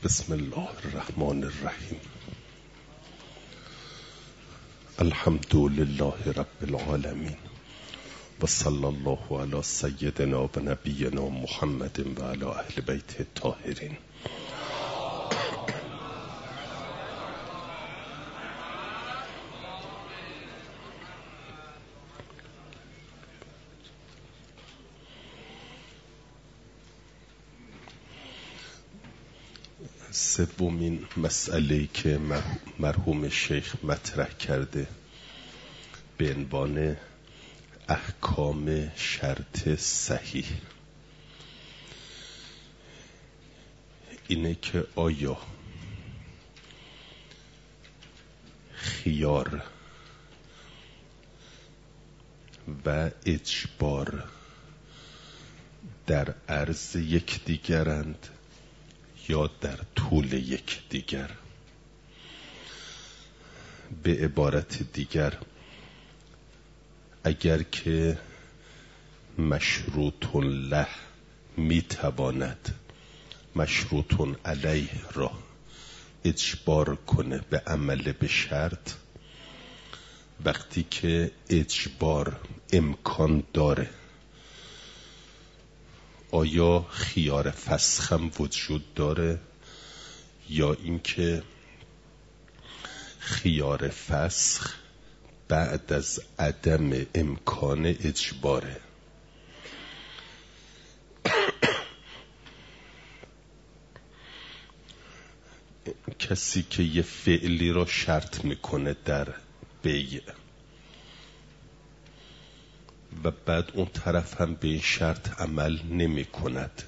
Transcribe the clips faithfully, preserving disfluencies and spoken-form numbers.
بسم الله الرحمن الرحیم. الحمد لله رب العالمین و صلی الله علی سیدنا و نبینا محمد و علی اهل بیت الطاهرین. سومین مسئله‌ای که مرحوم شیخ مطرح کرده به عنوان احکام شرط صحیح اینه که آیا خیار و اجبار در عرض یکدیگرند یا در طول یک دیگر. به عبارت دیگر اگر که مشروط له میتواند مشروط علیه را اجبار کنه به عمل به شرط، وقتی که اجبار امکان داره آیا خیار فسخ هم وجود داره یا اینکه خیار فسخ بعد از عدم امکان اجباره؟ کسی که یه فعلی را شرط میکنه در بیع و بعد اون طرف هم به این شرط عمل نمی کند،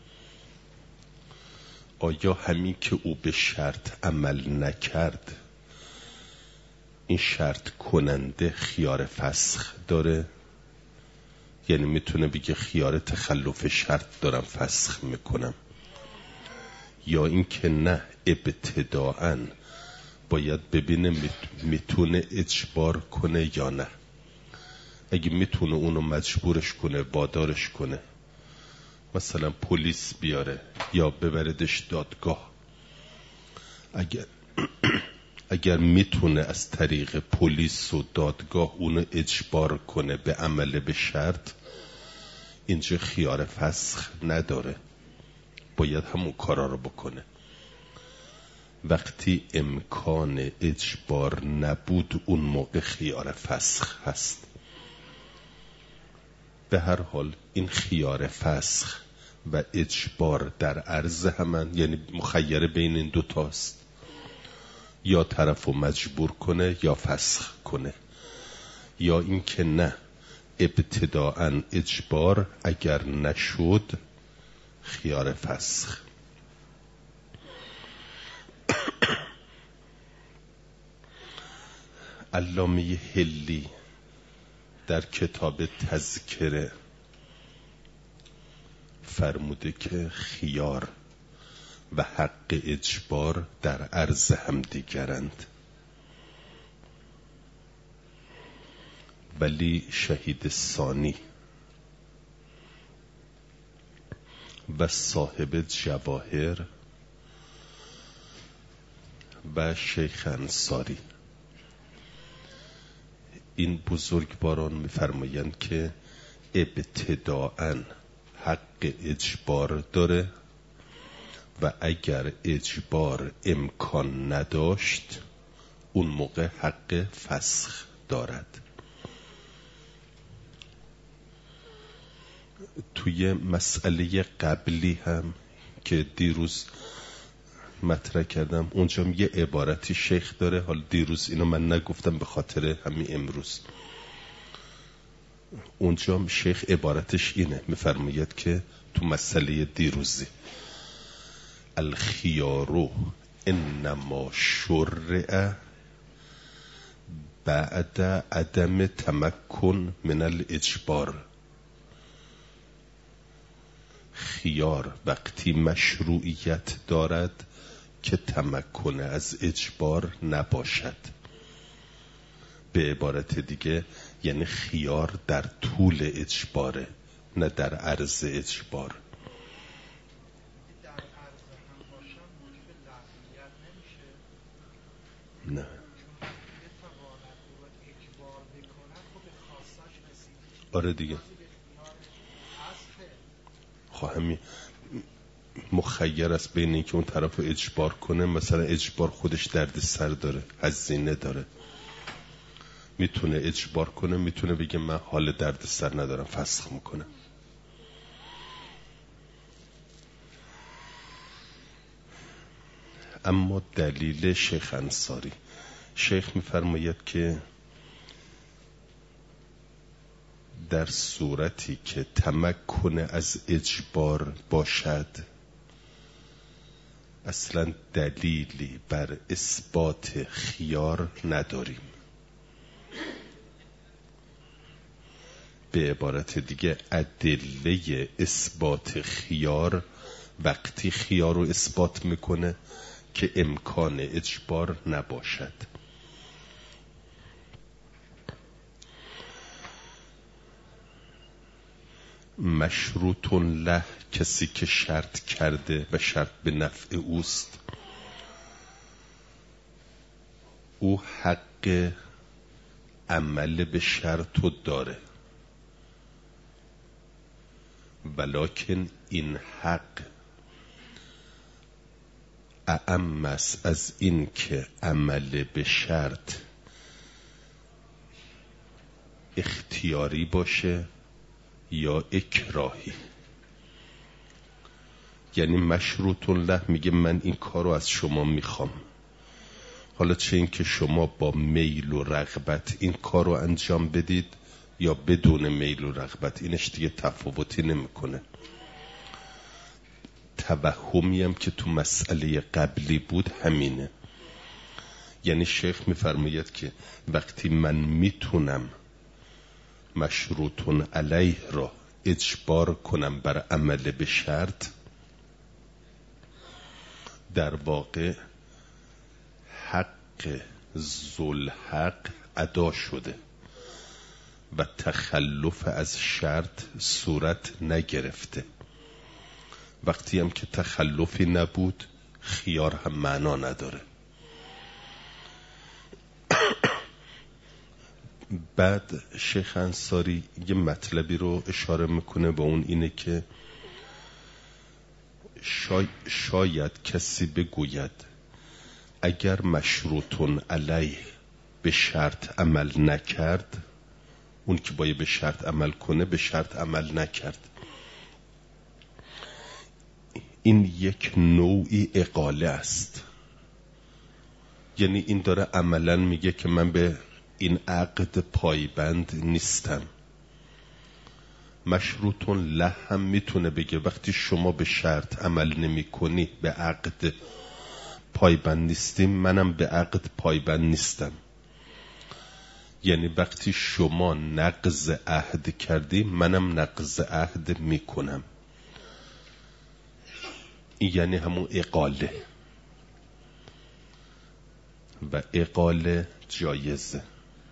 آیا همین که او به شرط عمل نکرد این شرط کننده خیار فسخ داره؟ یعنی میتونه بگه خیار تخلف شرط دارم فسخ میکنم، یا این که نه ابتداءً باید ببینه میتونه اجبار کنه یا نه؟ اگه میتونه اونو مجبورش کنه وادارش کنه، مثلا پلیس بیاره یا ببردش دادگاه، اگر اگر میتونه از طریق پلیس و دادگاه اونو اجبار کنه به عمل به شرط، اینجا خیار فسخ نداره، باید همون کارا رو بکنه. وقتی امکان اجبار نبود اون موقع خیار فسخ هست. به هر حال این خیار فسخ و اجبار در عرض همن، یعنی مخیر بین این دوتاست، یا طرفو مجبور کنه یا فسخ کنه، یا اینکه نه ابتداءً اجبار، اگر نشد خیار فسخ. علامه حلی در کتاب تذکره فرموده که خیار و حق اجبار در عرض هم دیگرند، ولی شهید ثانی و صاحب جواهر و شیخ انصاری این بزرگواران می‌فرمایند که ابتداءً حق اجبار داره و اگر اجبار امکان نداشت اون موقع حق فسخ دارد. توی مسئله قبلی هم که دیروز مطرح کردم اونجا یه عبارتی شیخ داره، حالا دیروز اینو من نگفتم به خاطر همین امروز. اونجا شیخ عبارتش اینه، میفرماید که تو مسئله دیروزی الخیار انما شرع بعد عدم تمکن من الاجبار. خیار وقتی مشروعیت دارد که تمکن از اجبار نباشد. به عبارت دیگه یعنی خیار در طول اجباره نه در عرض اجبار. نه آره دیگه خواهمی مخیر است بین این که اون طرف رو اجبار کنه. مثلا اجبار خودش درد سر داره، هزینه داره. میتونه اجبار کنه، میتونه بگه من حال درد سر ندارم، فسخ میکنه. اما دلیل شیخ انصاری، شیخ میفرماید که در صورتی که تمکن از اجبار باشد اصلا دلیلی بر اثبات خیار نداریم. به عبارت دیگه ادله اثبات خیار وقتی خیار رو اثبات میکنه که امکان اجبار نباشد. مشروط له کسی که شرط کرده و شرط به نفع اوست، او حق عمل به شرط رو داره، ولکن این حق اعم است از این که عمل به شرط اختیاری باشه یا اکراهی. یعنی مشروط له میگه من این کار رو از شما میخوام، حالا چه این که شما با میل و رغبت این کار رو انجام بدید یا بدون میل و رغبت، اینش دیگه تفاوتی نمیکنه. توهمی هم که تو مسئله قبلی بود همینه. یعنی شیخ میفرماید که وقتی من میتونم مشروطون علیه را اجبار کنم بر عمل به شرط، در واقع حق ذوالحق ادا شده و تخلف از شرط صورت نگرفته. وقتی هم که تخلفی نبود خیار هم معنا نداره. بعد شیخ انصاری یه مطلبی رو اشاره میکنه و اون اینه که شای شاید کسی بگوید اگر مشروطون علیه به شرط عمل نکرد، اون که باید به شرط عمل کنه به شرط عمل نکرد، این یک نوعی اقاله است. یعنی این داره عملا میگه که من به این عقد پایبند نیستم. مشروطون له هم میتونه بگه وقتی شما به شرط عمل نمی کنی به عقد پایبند نیستیم، منم به عقد پایبند نیستم. یعنی وقتی شما نقض عهد کردی منم نقض عهد میکنم. این یعنی همون اقاله و اقاله جایزه.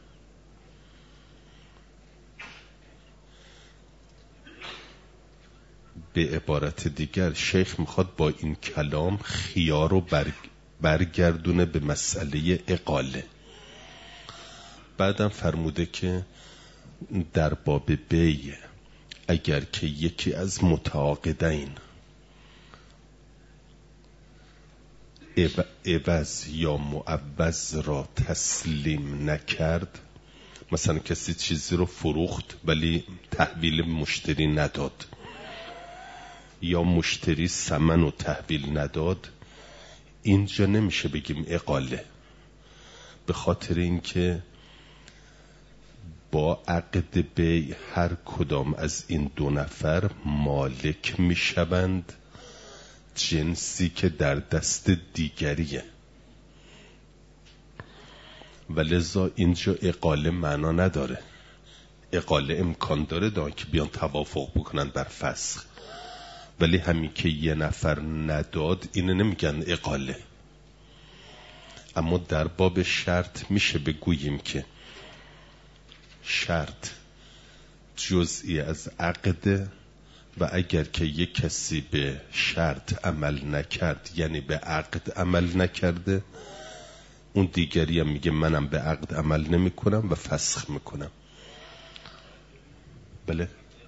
به عبارت دیگر شیخ میخواد با این کلام خیار رو بر برگردونه به مسئله اقاله. بعدم فرموده که در باب بیع اگر که یکی از متعاقدین عوض یا معوض را تسلیم نکرد، مثلا کسی چیزی رو فروخت ولی تحویل مشتری نداد، یا مشتری ثمن و تحویل نداد، اینجا نمیشه بگیم اقاله، به خاطر اینکه با عقد بیع هر کدام از این دو نفر مالک میشوند جنسی که در دست دیگریه، ولذا اینجا اقاله معنا نداره. اقاله امکان داره دان که بیان توافق بکنن بر فسخ، ولی همین که یه نفر نداد اینه نمیگن اقاله. اما در باب شرط میشه بگوییم که شرط جزئی از عقد و اگر که یک کسی به شرط عمل نکرد یعنی به عقد عمل نکرده، اون دیگری هم میگه منم به عقد عمل نمی کنم و فسخ میکنم. بله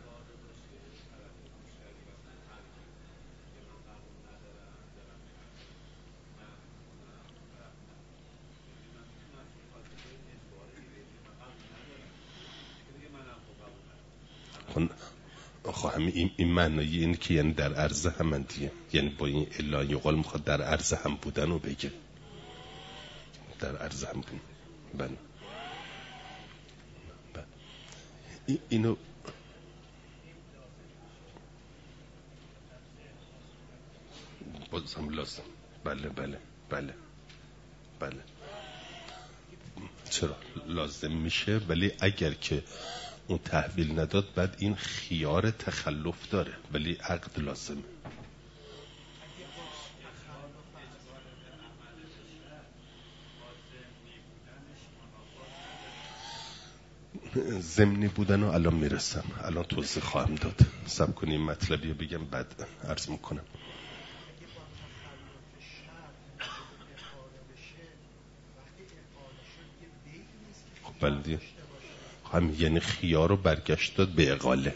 آخه همین این, این معنی این که یعنی در عرض هم دیگه، یعنی با این الا یقال میخواد در عرض هم بودن رو بگه، در عرض هم بودن. بله بله. اینو بازم لازم. بله بله بله بله چرا لازم میشه، ولی اگر که اون تحویل نداد بعد این خیار تخلف داره، ولی عقد لازمه. ضمنی بودن و الان میرسم، الان توضیح خواهم داد. صبر کنیم مطلبی بگم بعد عرض میکنم. خب بله هم یعنی خیار رو برگشت داد به اقاله،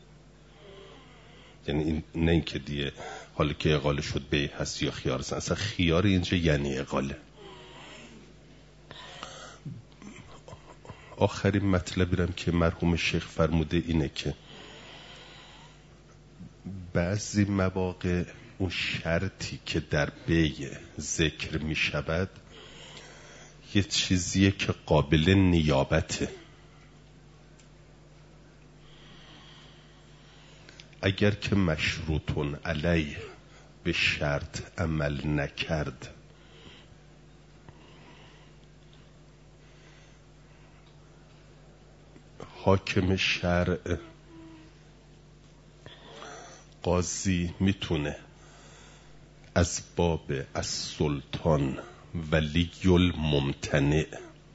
یعنی این نه اینکه دیگه حالا که اقاله شد به هست یا خیار هست، اصلا خیار اینجا یعنی اقاله. آخرین مطلبی رم که مرحوم شیخ فرموده اینه که بعضی مواقع اون شرطی که در بیع ذکر می شود یه چیزیه که قابل نیابته. اگر که مشروطون علیه به شرط عمل نکرد، حاکم شرع قاضی میتونه از باب از سلطان ولی الممتنع،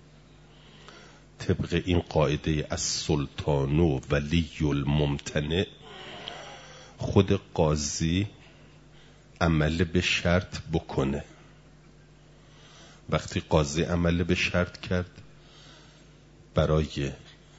طبق این قاعده از سلطان و ولی الممتنع، خود قاضی عمل به شرط بکنه. وقتی قاضی عمل به شرط کرد برای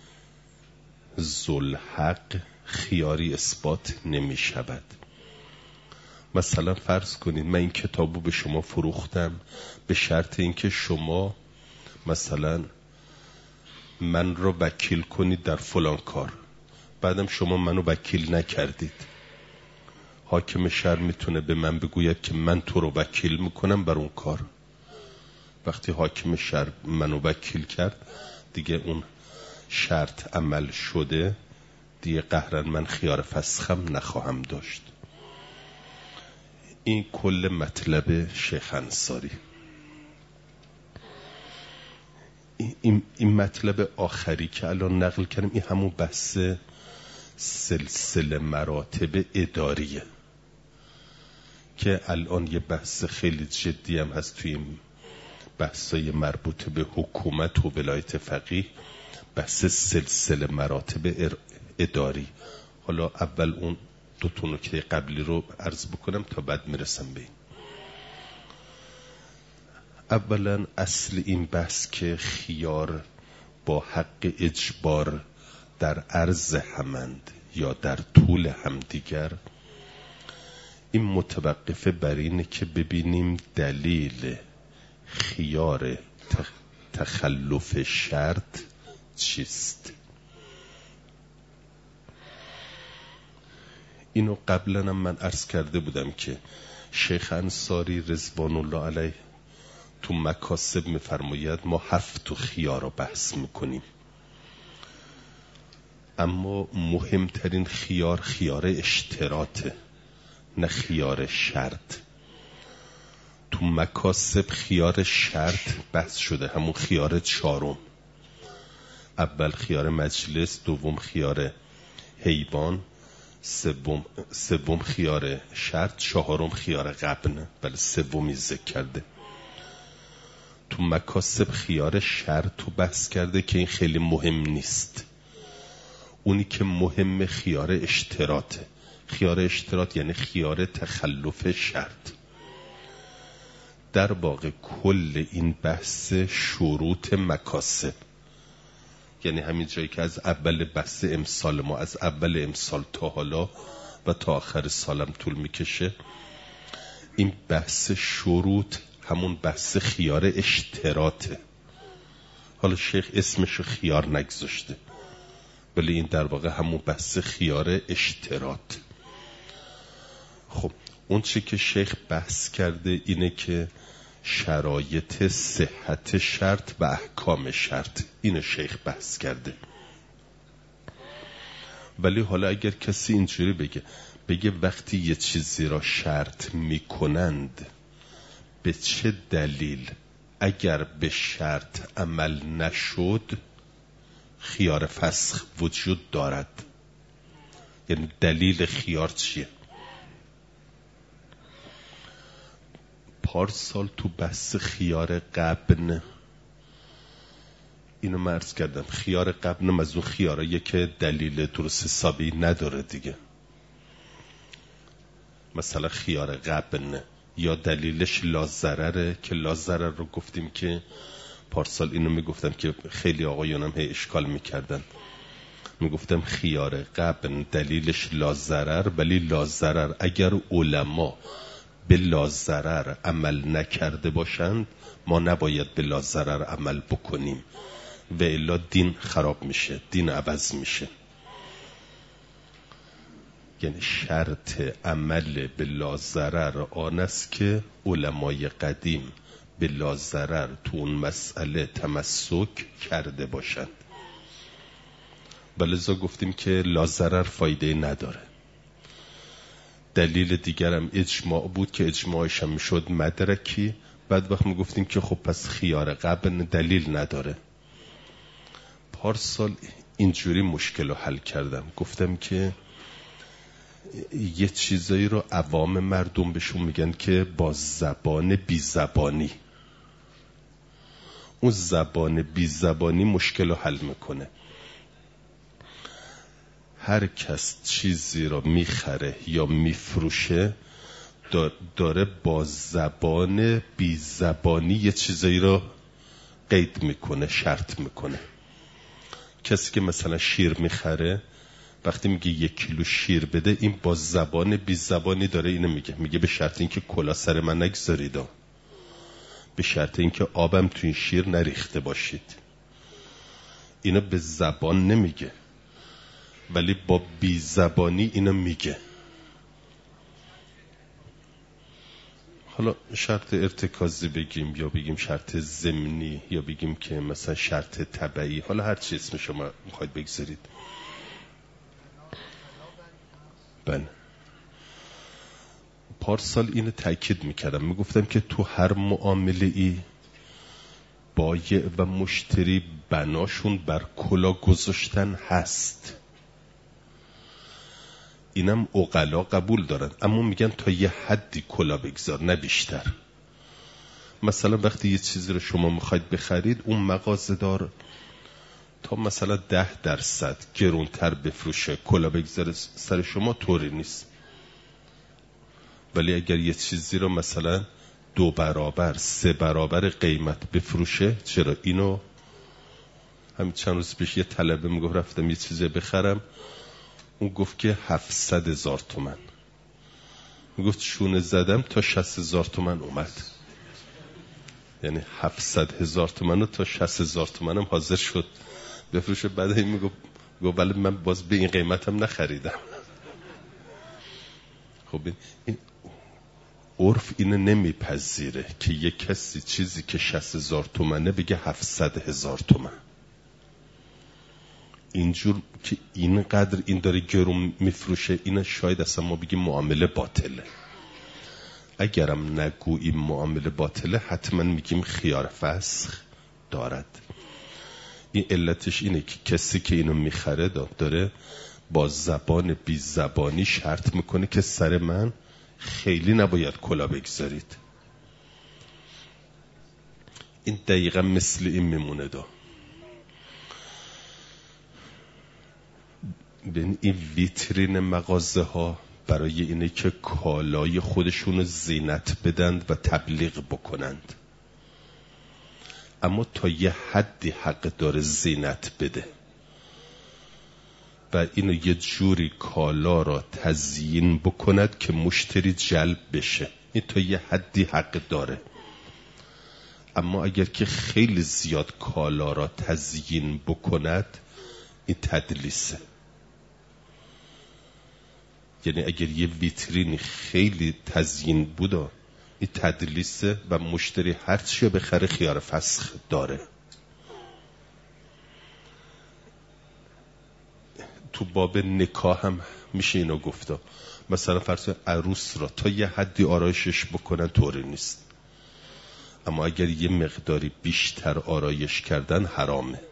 ذوالحق خیاری اثبات نمی شود. مثلا فرض کنید من این کتابو به شما فروختم به شرط اینکه شما مثلا من رو وکیل کنید در فلان کار، بعدم شما منو وکیل نکردید. حاکم شرع میتونه به من بگوید که من تو رو وکیل میکنم بر اون کار. وقتی حاکم شرع منو وکیل کرد دیگه اون شرط عمل شده، دیگه قهرن من خیار فسخم نخواهم داشت. این کل مطلب شیخ انصاری. این, این مطلب آخری که الان نقل کردم این همون بحث سلسله مراتب اداریه که الان یه بحث خیلی جدی هم هست توی این بحثای مربوط به حکومت و ولایت فقیه، بحث سلسله مراتب اداری. حالا اول اون دو تا نکته قبلی رو عرض بکنم تا بعد میرسم به این. اولا اصل این بحث که خیار با حق اجبار در عرض همند یا در طول همدیگر، این متوقفه بر اینه که ببینیم دلیل خیار تخلف شرط چیست. اینو قبلا هم من عرض کرده بودم که شیخ انصاری رضوان الله علیه تو مکاسب میفرماید ما هفت خیار رو بحث میکنیم، اما مهمترین خیار خیار اشتراطه نه خیار شرط. تو مکاسب خیار شرط بحث شده، همون خیار چهارم، اول خیار مجلس، دوم خیار حیوان، سوم سوم خیار شرط، چهارم خیار غبن، بله سومی ذکر کرده. تو مکاسب خیار شرط تو بحث کرده که این خیلی مهم نیست، اونی که مهم خیار اشتراطه. خیار اشتراط یعنی خیار تخلف شرط. در واقع کل این بحث شروط مکاسب، یعنی همین جایی که از اول بحث امسال ما، از اول امسال تا حالا و تا آخر سالم طول میکشه، این بحث شروط همون بحث خیار اشتراطه. حالا شیخ اسمشو خیار نگذاشته، ولی این در واقع همون بحث خیار اشتراط. خب اون چی که شیخ بحث کرده اینه که شرایط صحت شرط و احکام شرط، اینو شیخ بحث کرده. ولی حالا اگر کسی اینجوری بگه بگه وقتی یه چیزی را شرط میکنند به چه دلیل اگر به شرط عمل نشد خیار فسخ وجود دارد، یعنی دلیل خیار چیه؟ پارسال تو بحث خیار قبن اینو مرز کردم، خیار قبن از اون خیاراییه که دلیل درست حسابی نداره دیگه. مثلا خیار قبن یا دلیلش لازرره که لازرر رو گفتیم که پارسال اینو میگفتم که خیلی آقایونم هی اشکال میکردن، میگفتم خیار قبن دلیلش لازرر، ولی لازرر اگر علما به لازرر عمل نکرده باشند ما نباید به لازرر عمل بکنیم و الا دین خراب میشه، دین عوض میشه. یعنی شرط عمل به لازرر آن است که علمای قدیم به لازرر تو اون مسئله تمسک کرده باشند. ولذا گفتیم که لازرر فایده نداره. دلیل دیگرم اجماع بود که اجماعش هم شد مدرکی. بعد وقت می گفتیم که خب پس خیار قبل دلیل نداره. پارسال اینجوری مشکل رو حل کردم، گفتم که یه چیزایی رو عوام مردم بهشون میگن که با زبان بی زبانی، اون زبان بی زبانی مشکل رو حل میکنه. هر کس چیزی رو میخره یا میفروشه داره با زبان بی زبانی یه چیزایی رو قید میکنه، شرط میکنه. کسی که مثلا شیر میخره وقتی میگه یک کیلو شیر بده، این با زبان بی زبانی داره اینو میگه، میگه به شرط اینکه کلا سر من نگذارید، به شرط اینکه آبم تو این شیر نریخته باشید. اینو به زبان نمیگه ولی با بی زبانی اینو میگه. حالا شرط ارتکازی بگیم یا بگیم شرط ضمنی یا بگیم که مثلا شرط تبعی، حالا هر چی اسم شما میخواید بگذارید. بله پارسال اینو تأکید میکردم، میگفتم که تو هر معامله ای بایع و مشتری بناشون بر کلا گذاشتن هست. اینم عقلا قبول دارن، اما میگن تا یه حدی کلا بگذار نه بیشتر. مثلا وقتی یه چیزی رو شما میخواید بخرید، اون مغازه‌دار تا مثلا ده درصد گرونتر بفروشه کلا بگذاره سر شما، طوری نیست. ولی اگر یه چیزی رو مثلا دو برابر سه برابر قیمت بفروشه، چرا؟ اینو همین چند روز پیش یه طلبه میگفت رفتم یه چیزی بخرم، اون گفت که هفتصد هزار تومن، میگفت شونه زدم تا شصت هزار تومن اومد. یعنی هفتصد هزار تومن تا شصت هزار تومن هم حاضر شد بفروشه. بعد این میگفت گفت ولی من باز به این قیمتم نخریدم. خب این عرف اینو نمیپذیره که یک کسی چیزی که شصت هزار تومنه بگه هفتصد هزار تومن. اینجور که اینقدر این داره گرون میفروشه، این شاید اصلا ما بگیم معامله باطله. اگرم نگوییم معامله باطله، حتما میگیم خیار فسخ دارد. این علتش اینه که کسی که اینو میخره داره با زبان بی زبانی شرط میکنه که سر من خیلی نباید کلا بگذارید. این دقیقا مثل این میمونه دا. ببین این ویترین مغازه ها برای اینه که کالای خودشونو زینت بدند و تبلیغ بکنند، اما تا یه حدی حق داره زینت بده و اینو یه جوری کالا را تزیین بکند که مشتری جلب بشه. این تا یه حدی حق داره. اما اگر که خیلی زیاد کالا را تزیین بکند، این تدلیسه. یعنی اگر یه ویترینی خیلی تزیین بود، این تدلیسه و مشتری هر چی بخره خیار فسخ داره. تو باب نکاح هم میشه اینو گفتا. مثلا فرض عروس را تا یه حدی آرایشش بکنن طوری نیست، اما اگر یه مقداری بیشتر آرایش کردن حرامه،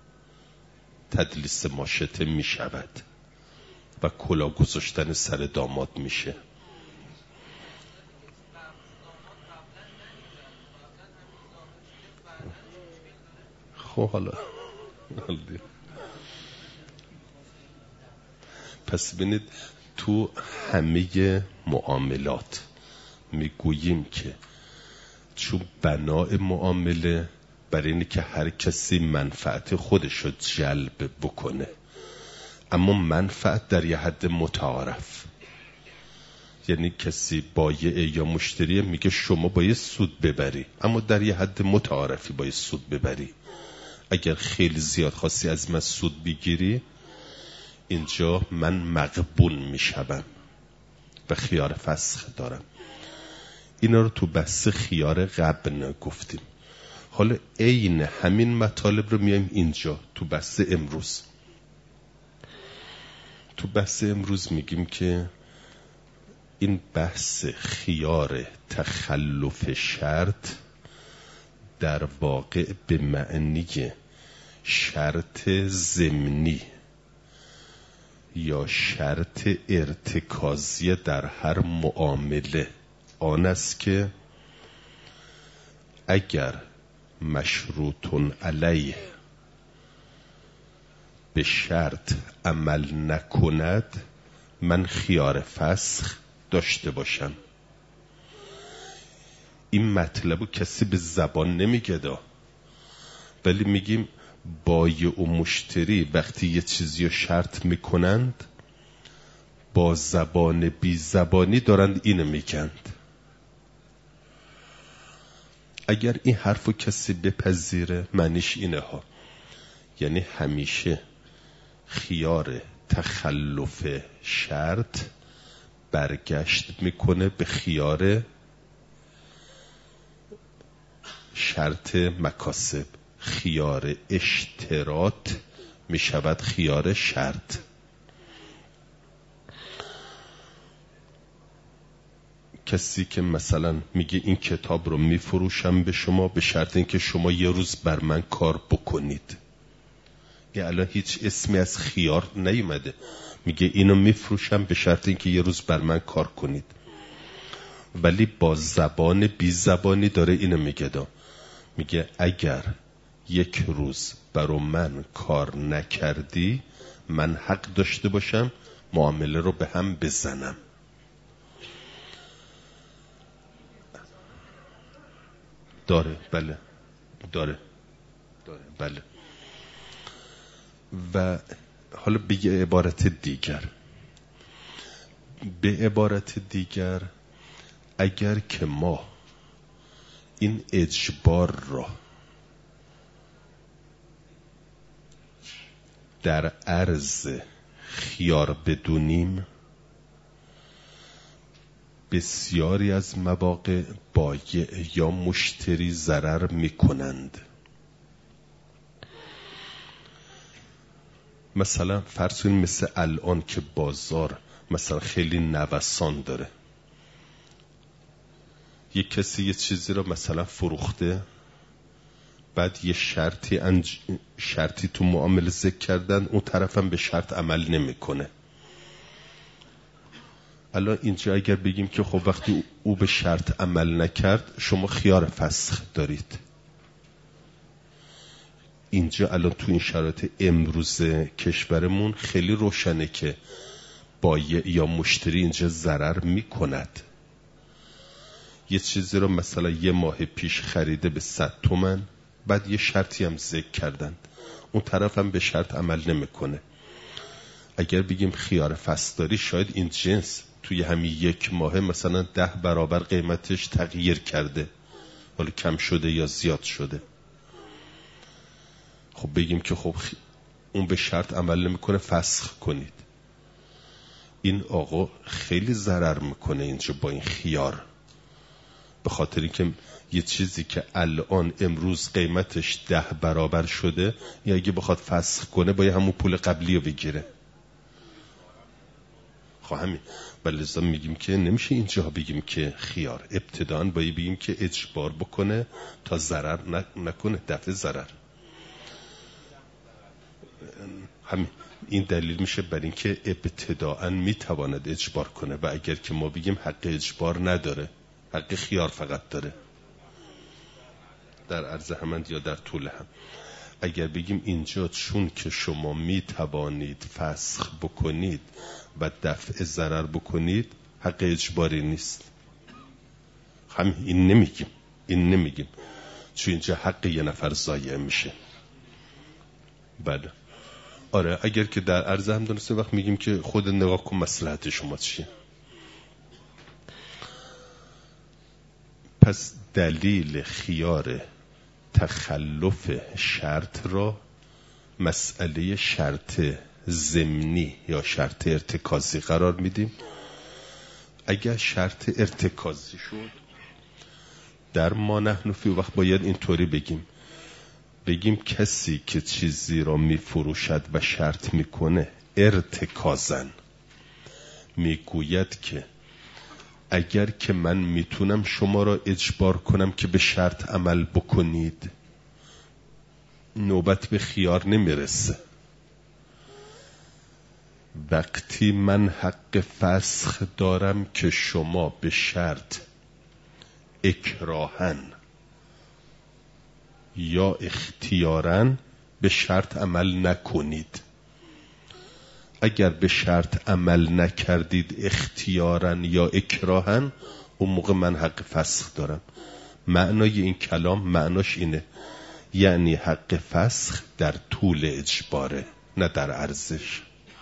تدلیس ماشطه میشود و کلا گذاشتن سر داماد میشه. خب حالا پس ببینید تو همه معاملات میگوییم که چون بنای معامله برای اینه که هر کسی منفعت خودش رو جلب بکنه، اما منفعت در یه حد متعارف. یعنی کسی بایع یا مشتری میگه شما باید سود ببری، اما در یه حد متعارفی باید سود ببری. اگر خیلی زیاد خواستی از من سود بگیری، اینجا من مغبون میشم و خیار فسخ دارم. اینا رو تو بحث خیار غبن گفتیم. حالا عین همین مطالب رو میایم اینجا تو بحث امروز. تو بحث امروز میگیم که این بحث خیار تخلف شرط در واقع به معنی شرط ضمنی یا شرط ارتکازی در هر معامله آن است که اگر مشروطن علیه به شرط عمل نکند، من خیار فسخ داشته باشم. این مطلبو کسی به زبان نمیگه دا، ولی میگیم بایع و مشتری وقتی یه چیزی رو شرط میکنند، با زبان بی زبانی دارند اینو میگند. اگر این حرفو کسی بپذیره معنیش اینه ها، یعنی همیشه خیار تخلف شرط برگشت میکنه به خیار شرط مکاسب. خیار اشتراط میشود خیار شرط. کسی که مثلا میگه این کتاب رو میفروشم به شما به شرط اینکه شما یه روز بر من کار بکنید، یه الان هیچ اسمی از خیار نیومده، میگه اینو میفروشم به شرط اینکه یه روز بر من کار کنید، ولی با زبان بی زبانی داره اینو میگه دا. میگه اگر یک روز برا من کار نکردی، من حق داشته باشم معامله رو به هم بزنم. داره بله داره داره بله. و حالا به یه عبارت دیگر به عبارت دیگر اگر که ما این اجبار را در عرض خیار بدونیم، بسیاری از مواقع بایع یا مشتری ضرر میکنند. مثلا فرض کنید مثل الان که بازار مثلا خیلی نوسان داره، یک کسی یه چیزی رو مثلا فروخته، بعد یه شرطی انج... شرطی تو معامله ذکر کردن، اون طرفم به شرط عمل نمیکنه. الان اینجا اگر بگیم که خب وقتی او به شرط عمل نکرد شما خیار فسخ دارید، اینجا الان تو این شرایط امروز کشورمون خیلی روشنه که بایع یا مشتری اینجا ضرر میکند. یه چیزی رو مثلا یه ماه پیش خریده به صد تومن، بعد یه شرطی هم ذکر کردن، اون طرف هم به شرط عمل نمیکنه. اگر بگیم خیار فصلداری، شاید این جنس توی همین یک ماه مثلا ده برابر قیمتش تغییر کرده، حالا کم شده یا زیاد شده. خب بگیم که خب اون به شرط عمل نمیکنه، فسخ کنید. این آقا خیلی ضرر میکنه اینجا با این خیار، به خاطر اینکه یه چیزی که الان امروز قیمتش ده برابر شده، یا اگه بخواد فسخ کنه باید همون پول قبلی رو بگیره. خب همین بلزا میگیم که نمیشه اینجا بگیم که خیار، ابتداً باید بگیم که اجبار بکنه تا ضرر نکنه، دفع ضرر. همین این دلیل میشه بر این که ابتداءً میتواند اجبار کنه، و اگر که ما بگیم حق اجبار نداره، حق خیار فقط داره در عرض همند یا در طول هم. اگر بگیم اینجا چون که شما میتوانید فسخ بکنید و دفع ضرر بکنید، حق اجباری نیست. هم این نمیگیم این نمیگیم چون اینجا حق یه نفر ضایع میشه. بله آره، اگر که در عرض هم دونسته وقت میگیم که خود نگاه کن مصلحت شما چیه. پس دلیل خیار تخلف شرط را مسئله شرط ضمنی یا شرط ارتکازی قرار میدیم. اگر شرط ارتکازی شد در ما نحن فی وقت باید اینطوری بگیم بگیم کسی که چیزی را میفروشد و شرط میکنه ارتکازن میگوید که اگر که من میتونم شما را اجبار کنم که به شرط عمل بکنید، نوبت به خیار نمیرسه. وقتی من حق فسخ دارم که شما به شرط اکراهن یا اختیارن به شرط عمل نکنید. اگر به شرط عمل نکردید اختیارن یا اکراهن، اون موقع من حق فسخ دارم. معنای این کلام معناش اینه، یعنی حق فسخ در طول اجباره نه در ارزش.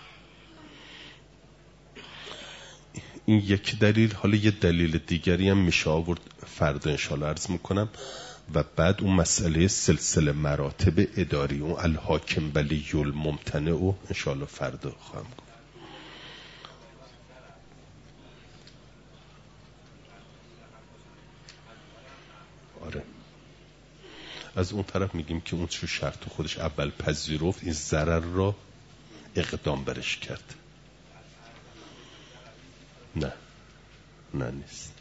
این یک دلیل. حالا یه دلیل دیگری هم میشه آورد، فردا انشاءالله عرض میکنم، و بعد اون مسئله سلسله مراتب اداری، اون الحاکم ولی الممتنع و انشاءالله فردا خواهم گفت. آره از اون طرف میگیم که اون چه شرط خودش اول پذیرفت، این ضرر را اقدام برش کرد. نه نه نیست.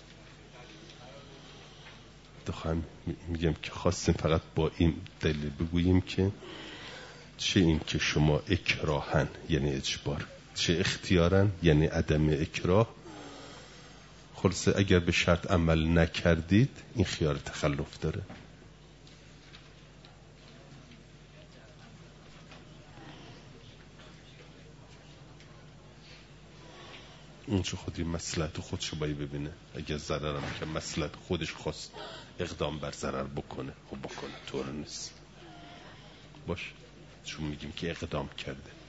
دخواهم میگم که خواستیم فقط با این دلیل بگوییم که چه این که شما اکراهن یعنی اجبار، چه اختیارن یعنی عدم اکراه. خلاصه اگر به شرط عمل نکردید این خیار تخلف داره. اون چه خودی مصلحت خودشو باید ببینه. اگر ضرر هم که مصلحت خودش خواست اقدام بر ضرر بکنه خب بکنه، طور نیست باش چون میگیم که اقدام کرده.